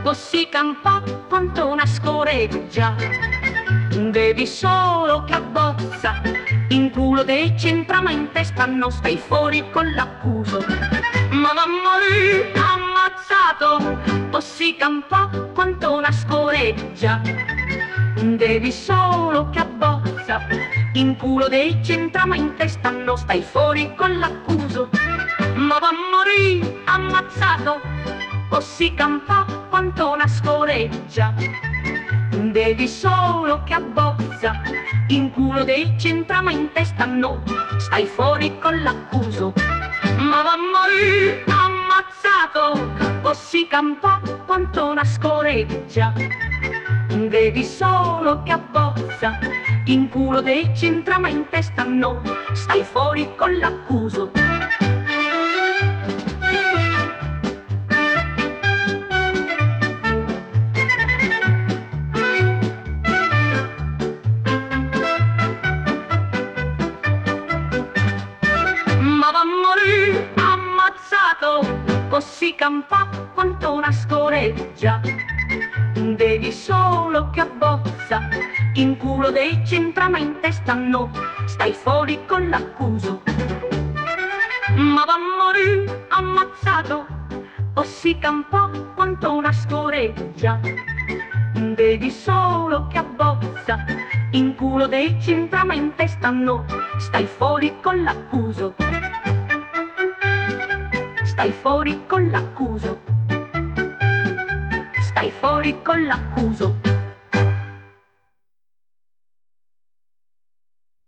così campa quanto una scoreggia. Devi solo che abbozza, in culo dei centra ma in testa non stai fuori con l'accuso. Ma va a morire ammazzato, così campa quanto una scoreggia. Devi solo che abbozza, in culo dei centra ma in testa non stai fuori con l'accuso. Ma va a morire ammazzato, così campa quanto una scoreggia. Devi solo che abbozza, in culo dei centra ma in testa no, stai fuori con l'accuso. Ma va a morire ammazzato, così campa quanto una scoreggia. Devi solo che abbozza, in culo dei centra ma in testa no, stai fuori con l'accuso. Ma va a morire ammazzato, così campa quanto una scoreggia. Devi solo che abbozza, in culo dei centra ma in testa no, stai fuori con l'accuso. Ma va a morire ammazzato, così campa quanto una scoreggia. Devi solo che abbozza, in culo dei centra ma in testa no, stai fuori con l'accuso. Stai fuori con l'accuso. Stai fuori con l'accuso.